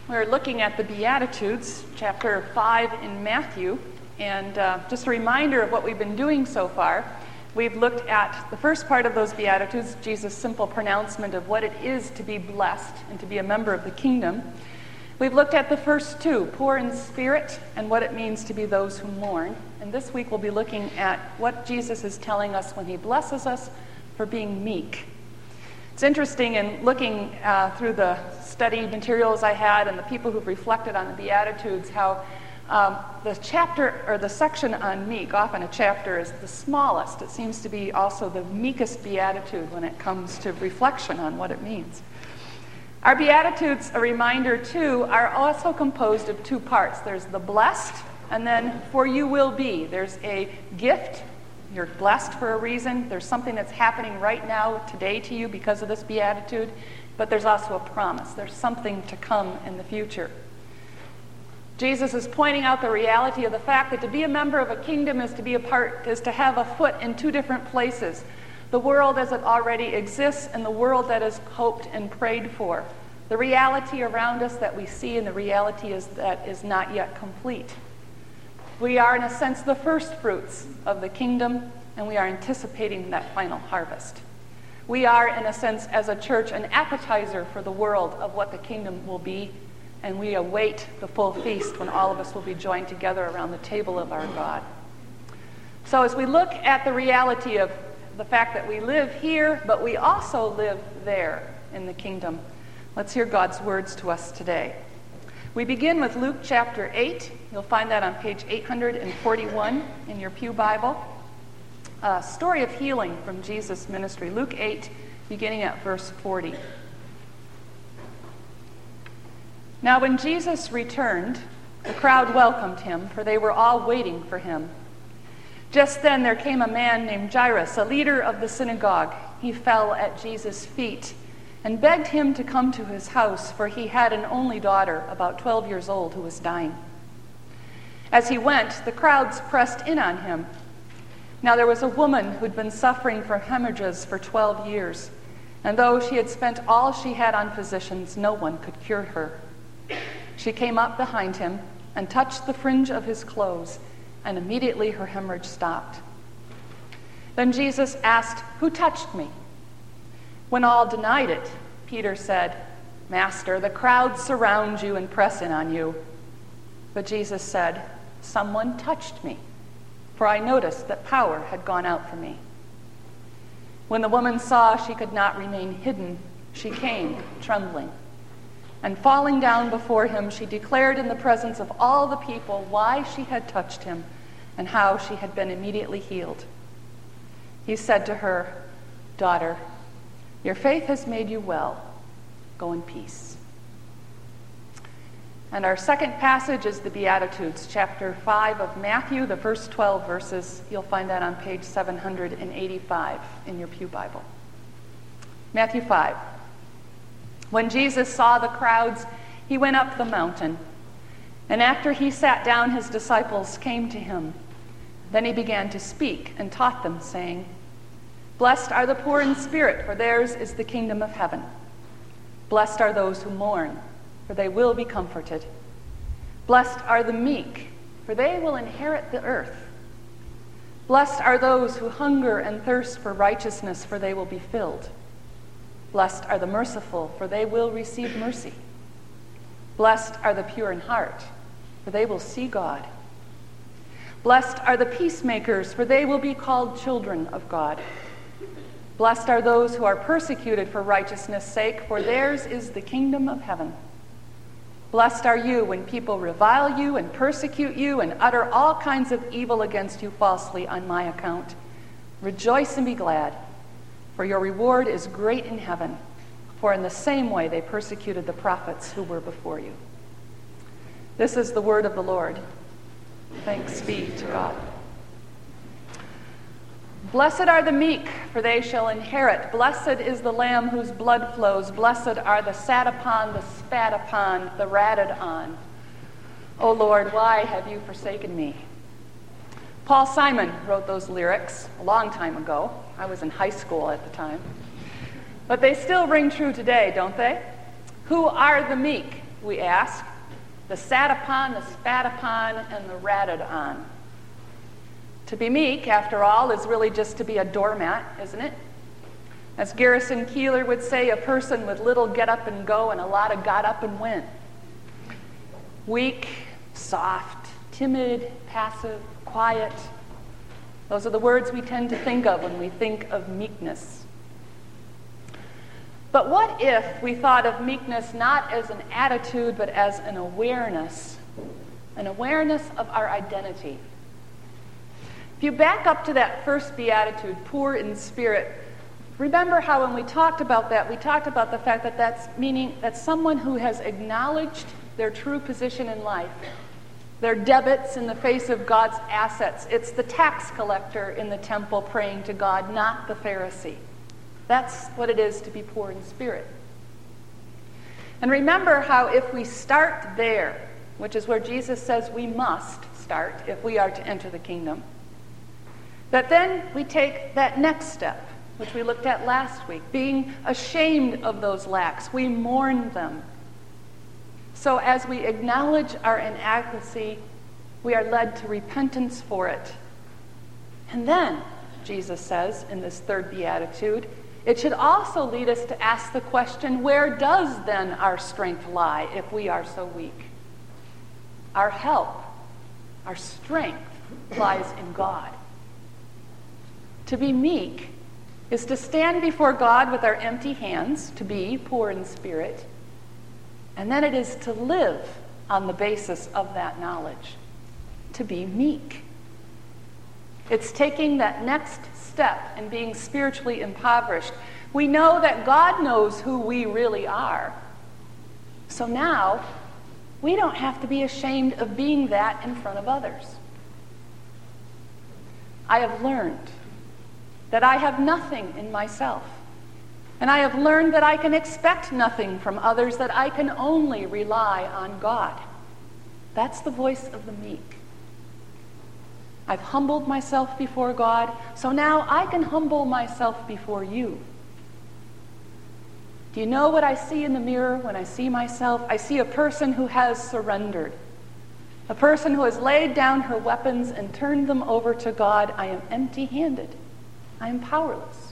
We're looking at the Beatitudes, chapter 5 in Matthew, and just a reminder of what we've been doing so far. We've looked at the first part of those Beatitudes, Jesus' simple pronouncement of what it is to be blessed and to be a member of the kingdom. We've looked at the first two, poor in spirit, and what it means to be those who mourn. And this week we'll be looking at what Jesus is telling us when he blesses us for being meek. It's interesting in looking through the study materials I had and the people who've reflected on the Beatitudes, how the chapter or the section on meek, often a chapter is the smallest. It seems to be also the meekest beatitude when it comes to reflection on what it means. Our Beatitudes, a reminder too, are also composed of two parts. There's the blessed, and then for you will be. There's a gift. You're blessed for a reason. There's something that's happening right now, today to you because of this beatitude. But there's also a promise. There's something to come in the future. Jesus is pointing out the reality of the fact that to be a member of a kingdom is to have a foot in two different places. The world as it already exists and the world that is hoped and prayed for. The reality around us that we see and the reality that is not yet complete. We are, in a sense, the first fruits of the kingdom, and we are anticipating that final harvest. We are, in a sense, as a church, an appetizer for the world of what the kingdom will be, and we await the full feast when all of us will be joined together around the table of our God. So as we look at the reality of the fact that we live here, but we also live there in the kingdom, let's hear God's words to us today. We begin with Luke chapter 8. You'll find that on page 841 in your Pew Bible. A story of healing from Jesus' ministry. Luke 8, beginning at verse 40. Now when Jesus returned, the crowd welcomed him, for they were all waiting for him. Just then there came a man named Jairus, a leader of the synagogue. He fell at Jesus' feet and begged him to come to his house, for he had an only daughter, about 12 years old, who was dying. As he went, the crowds pressed in on him. Now there was a woman who'd been suffering from hemorrhages for 12 years, and though she had spent all she had on physicians, no one could cure her. She came up behind him and touched the fringe of his clothes, and immediately her hemorrhage stopped. Then Jesus asked, "Who touched me?" When all denied it, Peter said, "Master, the crowds surround you and press in on you." But Jesus said, "Someone touched me, for I noticed that power had gone out from me." When the woman saw she could not remain hidden, she came, trembling. And falling down before him, she declared in the presence of all the people why she had touched him and how she had been immediately healed. He said to her, "Daughter, your faith has made you well. Go in peace." And our second passage is the Beatitudes, chapter 5 of Matthew, the first 12 verses. You'll find that on page 785 in your Pew Bible. Matthew 5. When Jesus saw the crowds, he went up the mountain. And after he sat down, his disciples came to him. Then he began to speak and taught them, saying, "Blessed are the poor in spirit, for theirs is the kingdom of heaven. Blessed are those who mourn, for they will be comforted. Blessed are the meek, for they will inherit the earth. Blessed are those who hunger and thirst for righteousness, for they will be filled. Blessed are the merciful, for they will receive mercy. Blessed are the pure in heart, for they will see God. Blessed are the peacemakers, for they will be called children of God. Blessed are those who are persecuted for righteousness' sake, for theirs is the kingdom of heaven. Blessed are you when people revile you and persecute you and utter all kinds of evil against you falsely on my account. Rejoice and be glad, for your reward is great in heaven, for in the same way they persecuted the prophets who were before you." This is the word of the Lord. Thanks be to God. Blessed are the meek, for they shall inherit. Blessed is the Lamb whose blood flows. Blessed are the sat upon, the spat upon, the ratted on. O Lord, why have you forsaken me? Paul Simon wrote those lyrics a long time ago. I was in high school at the time. But they still ring true today, don't they? Who are the meek? we ask, the sat upon, the spat upon, and the ratted on. To be meek, after all, is really just to be a doormat, isn't it? As Garrison Keillor would say, a person with little get up and go and a lot of got up and went. Weak, soft, timid, passive, quiet. Those are the words we tend to think of when we think of meekness. But what if we thought of meekness not as an attitude, but as an awareness of our identity? If you back up to that first beatitude, poor in spirit, remember how when we talked about that, we talked about the fact that that's someone who has acknowledged their true position in life, their debits in the face of God's assets. It's the tax collector in the temple praying to God, not the Pharisee. That's what it is to be poor in spirit. And remember how if we start there, which is where Jesus says we must start if we are to enter the kingdom, that then we take that next step, which we looked at last week, being ashamed of those lacks. We mourn them. So as we acknowledge our inadequacy, we are led to repentance for it. And then, Jesus says in this third beatitude, it should also lead us to ask the question, where does then our strength lie if we are so weak? Our help, our strength lies in God. To be meek is to stand before God with our empty hands, to be poor in spirit, and then it is to live on the basis of that knowledge, to be meek. It's taking that next step and being spiritually impoverished. We know that God knows who we really are. So now, we don't have to be ashamed of being that in front of others. I have learned that I have nothing in myself. And I have learned that I can expect nothing from others, that I can only rely on God. That's the voice of the meek. I've humbled myself before God, so now I can humble myself before you. Do you know what I see in the mirror when I see myself? I see a person who has surrendered, a person who has laid down her weapons and turned them over to God. I am empty-handed. I am powerless.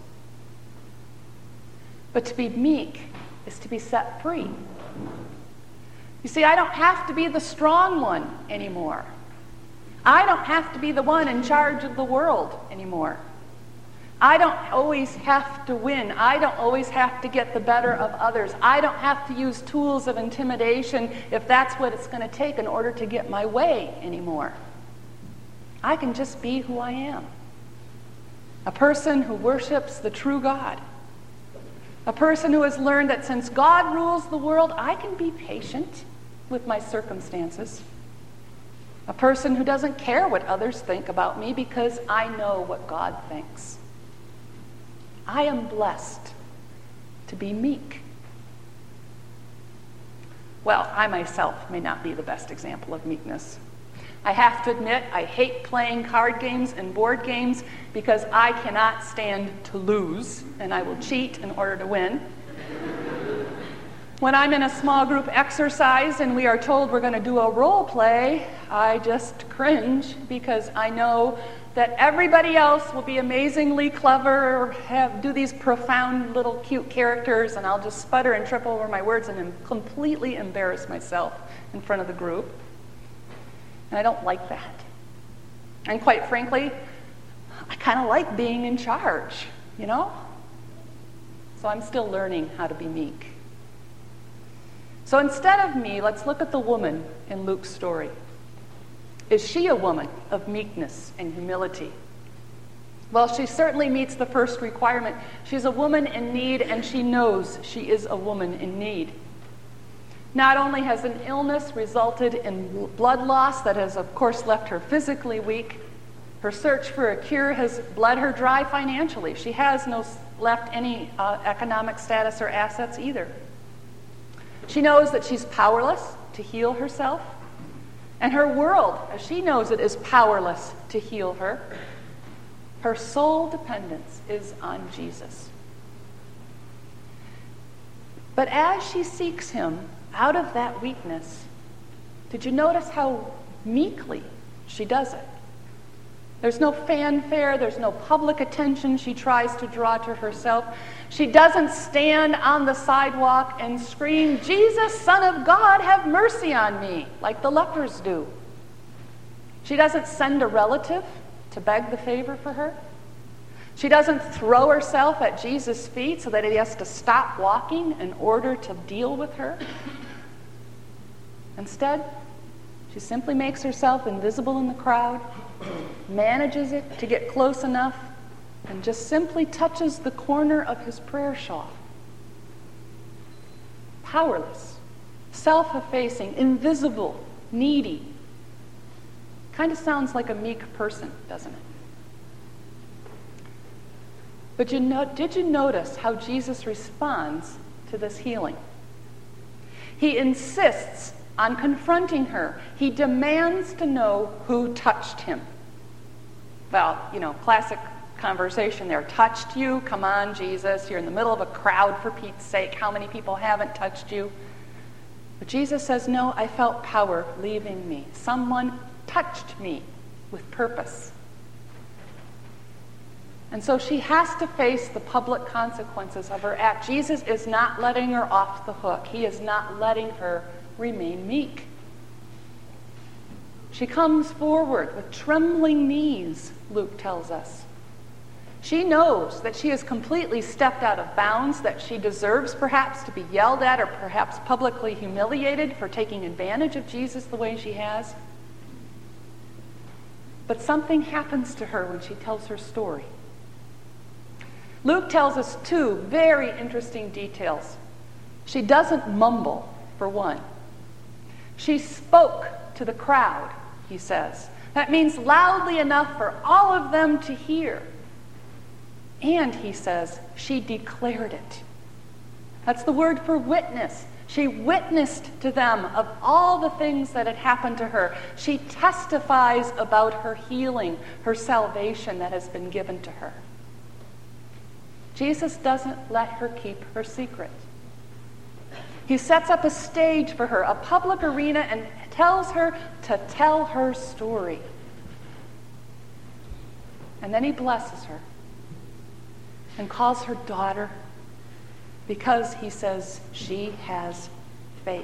But to be meek is to be set free. You see, I don't have to be the strong one anymore. I don't have to be the one in charge of the world anymore. I don't always have to win. I don't always have to get the better of others. I don't have to use tools of intimidation if that's what it's going to take in order to get my way anymore. I can just be who I am. A person who worships the true God. A person who has learned that since God rules the world, I can be patient with my circumstances. A person who doesn't care what others think about me because I know what God thinks. I am blessed to be meek. Well, I myself may not be the best example of meekness. I have to admit, I hate playing card games and board games because I cannot stand to lose, and I will cheat in order to win. When I'm in a small group exercise and we are told we're going to do a role play, I just cringe because I know that everybody else will be amazingly clever or do these profound little cute characters, and I'll just sputter and trip over my words and completely embarrass myself in front of the group. And I don't like that. And quite frankly, I kind of like being in charge, you know? So I'm still learning how to be meek. So instead of me, let's look at the woman in Luke's story. Is she a woman of meekness and humility? Well, she certainly meets the first requirement. She's a woman in need, and she knows she is a woman in need. Not only has an illness resulted in blood loss that has, of course, left her physically weak, her search for a cure has bled her dry financially. She has left any economic status or assets either. She knows that she's powerless to heal herself, and her world, as she knows it, is powerless to heal her. Her sole dependence is on Jesus. But as she seeks him, out of that weakness, did you notice how meekly she does it? There's no fanfare, there's no public attention she tries to draw to herself. She doesn't stand on the sidewalk and scream, "Jesus, Son of God, have mercy on me," like the lepers do. She doesn't send a relative to beg the favor for her. She doesn't throw herself at Jesus' feet so that he has to stop walking in order to deal with her. Instead, she simply makes herself invisible in the crowd, manages it to get close enough, and just simply touches the corner of his prayer shawl. Powerless, self-effacing, invisible, needy. Kind of sounds like a meek person, doesn't it? But did you notice how Jesus responds to this healing? He insists on confronting her. He demands to know who touched him. Well, classic conversation there. Touched you? Come on, Jesus. You're in the middle of a crowd, for Pete's sake. How many people haven't touched you? But Jesus says, no, I felt power leaving me. Someone touched me with purpose. And so she has to face the public consequences of her act. Jesus is not letting her off the hook. He is not letting her remain meek. She comes forward with trembling knees, Luke tells us. She knows that she has completely stepped out of bounds, that she deserves perhaps to be yelled at or perhaps publicly humiliated for taking advantage of Jesus the way she has. But something happens to her when she tells her story. Luke tells us two very interesting details. She doesn't mumble, for one. She spoke to the crowd, he says. That means loudly enough for all of them to hear. And, he says, she declared it. That's the word for witness. She witnessed to them of all the things that had happened to her. She testifies about her healing, her salvation that has been given to her. Jesus doesn't let her keep her secret. He sets up a stage for her, a public arena, and tells her to tell her story. And then he blesses her and calls her daughter because he says she has faith.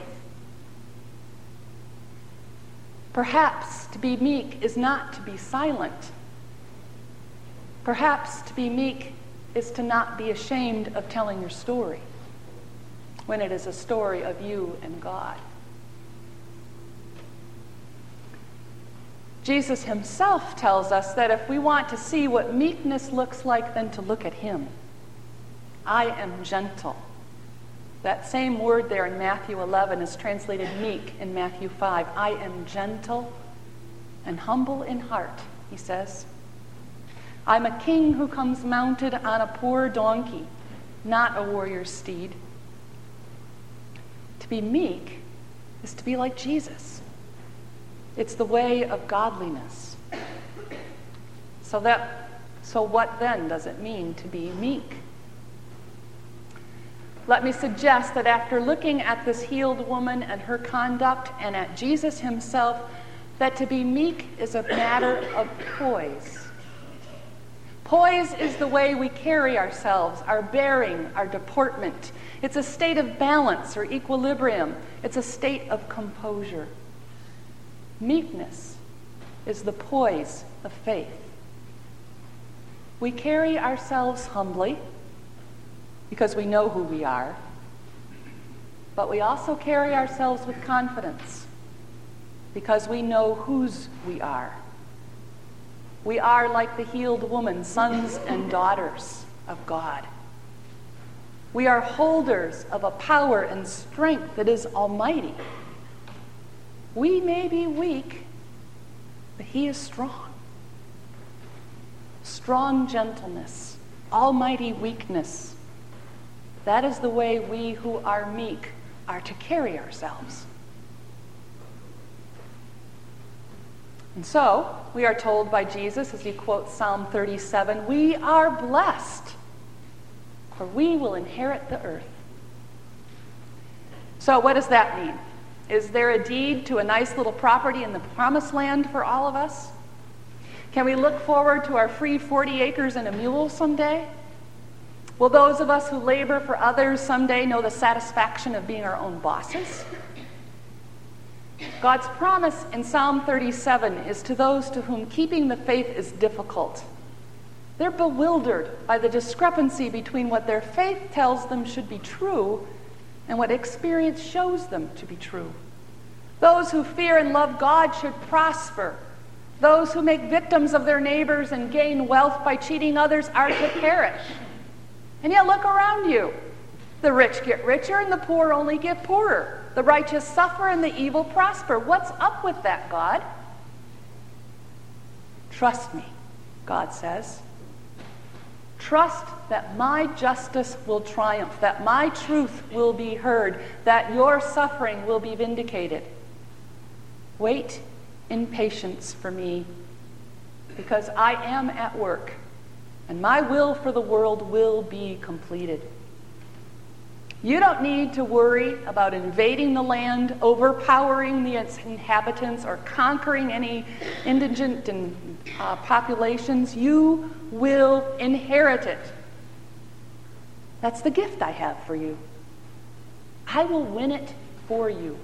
Perhaps to be meek is not to be silent. Perhaps to be meek is to not be ashamed of telling your story when it is a story of you and God. Jesus himself tells us that if we want to see what meekness looks like, then to look at him. I am gentle. That same word there in Matthew 11 is translated meek in Matthew 5. I am gentle and humble in heart, he says. I'm a king who comes mounted on a poor donkey, not a warrior's steed. To be meek is to be like Jesus. It's the way of godliness. So what then does it mean to be meek? Let me suggest that after looking at this healed woman and her conduct and at Jesus himself, that to be meek is a matter of poise. Poise is the way we carry ourselves, our bearing, our deportment. It's a state of balance or equilibrium. It's a state of composure. Meekness is the poise of faith. We carry ourselves humbly because we know who we are, but we also carry ourselves with confidence because we know whose we are. We are, like the healed woman, sons and daughters of God. We are holders of a power and strength that is almighty. We may be weak, but he is strong. Strong gentleness, almighty weakness. That is the way we who are meek are to carry ourselves. And so, we are told by Jesus, as he quotes Psalm 37, we are blessed, for we will inherit the earth. So what does that mean? Is there a deed to a nice little property in the promised land for all of us? Can we look forward to our free 40 acres and a mule someday? Will those of us who labor for others someday know the satisfaction of being our own bosses? God's promise in Psalm 37 is to those to whom keeping the faith is difficult. They're bewildered by the discrepancy between what their faith tells them should be true and what experience shows them to be true. Those who fear and love God should prosper. Those who make victims of their neighbors and gain wealth by cheating others are to perish. And yet look around you. The rich get richer and the poor only get poorer. The righteous suffer and the evil prosper. What's up with that, God? Trust me, God says. Trust that my justice will triumph, that my truth will be heard, that your suffering will be vindicated. Wait in patience for me, because I am at work, and my will for the world will be completed. You don't need to worry about invading the land, overpowering the inhabitants, or conquering any indigent populations. You will inherit it. That's the gift I have for you. I will win it for you.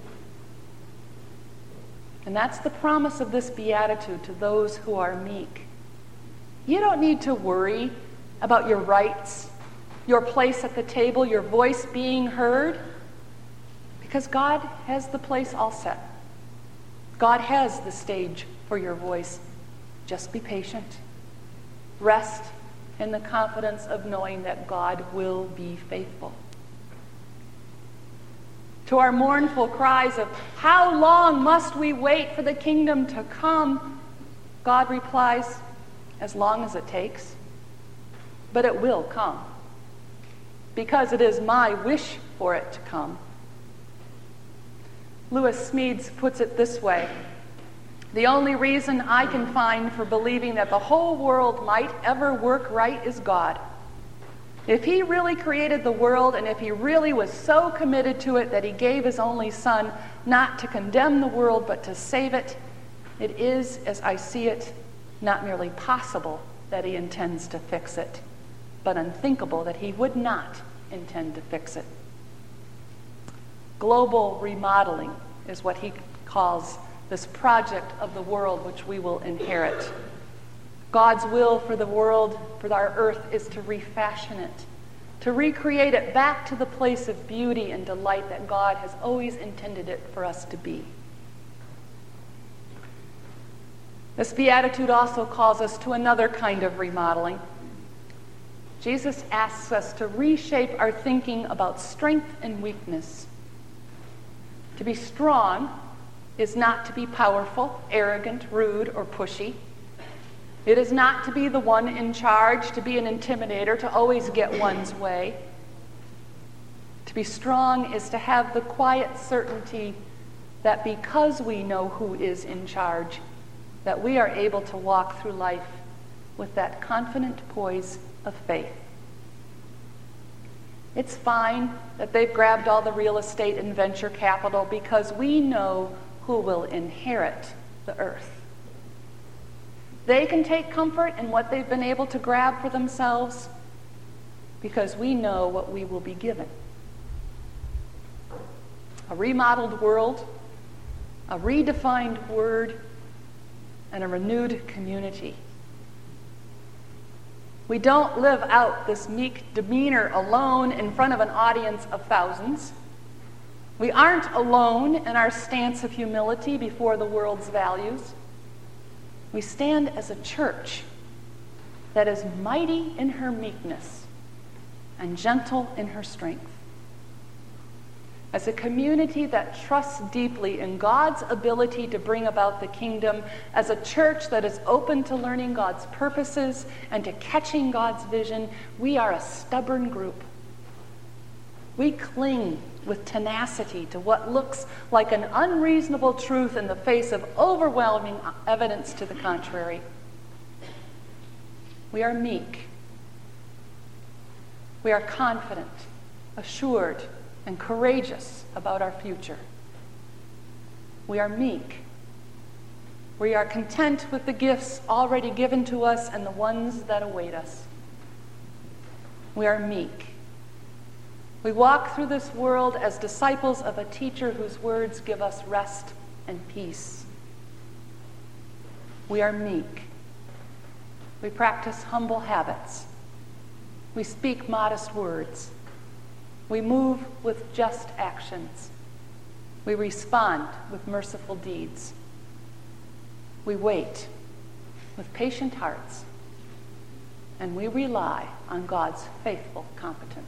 And that's the promise of this beatitude to those who are meek. You don't need to worry about your rights, your place at the table, your voice being heard, because God has the place all set. God has the stage for your voice. Just be patient. Rest in the confidence of knowing that God will be faithful. To our mournful cries of, "How long must we wait for the kingdom to come?" God replies, "As long as it takes. But it will come, because it is my wish for it to come." Lewis Smedes puts it this way: "The only reason I can find for believing that the whole world might ever work right is God. If he really created the world, and if he really was so committed to it that he gave his only Son, not to condemn the world but to save it, it is, as I see it, not merely possible that he intends to fix it, but unthinkable that he would not intend to fix it." Global remodeling is what he calls this project of the world which we will inherit. God's will for the world, for our earth, is to refashion it, to recreate it back to the place of beauty and delight that God has always intended it for us to be. This beatitude also calls us to another kind of remodeling. Jesus asks us to reshape our thinking about strength and weakness. To be strong is not to be powerful, arrogant, rude, or pushy. It is not to be the one in charge, to be an intimidator, to always get one's way. To be strong is to have the quiet certainty that because we know who is in charge, that we are able to walk through life with that confident poise of faith. It's fine that they've grabbed all the real estate and venture capital, because we know who will inherit the earth. They can take comfort in what they've been able to grab for themselves, because we know what we will be given. A remodeled world, a redefined word, and a renewed community. We don't live out this meek demeanor alone in front of an audience of thousands. We aren't alone in our stance of humility before the world's values. We stand as a church that is mighty in her meekness and gentle in her strength. As a community that trusts deeply in God's ability to bring about the kingdom, as a church that is open to learning God's purposes and to catching God's vision, we are a stubborn group. We cling with tenacity to what looks like an unreasonable truth in the face of overwhelming evidence to the contrary. We are meek. We are confident, assured, and courageous about our future. We are meek. We are content with the gifts already given to us and the ones that await us. We are meek. We walk through this world as disciples of a teacher whose words give us rest and peace. We are meek. We practice humble habits. We speak modest words. We move with just actions. We respond with merciful deeds. We wait with patient hearts. And we rely on God's faithful competence.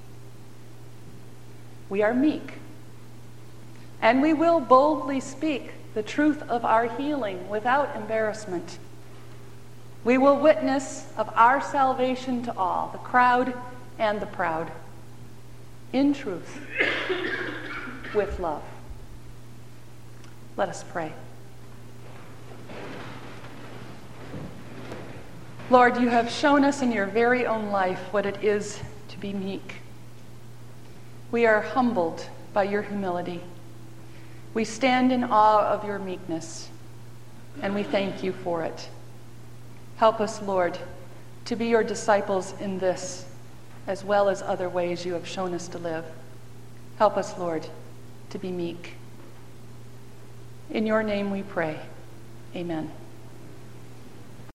We are meek. And we will boldly speak the truth of our healing without embarrassment. We will witness of our salvation to all, the crowd and the proud, in truth, with love. Let us pray. Lord, you have shown us in your very own life what it is to be meek. We are humbled by your humility. We stand in awe of your meekness, and we thank you for it. Help us, Lord, to be your disciples in this, as well as other ways you have shown us to live. Help us, Lord, to be meek. In your name we pray. Amen.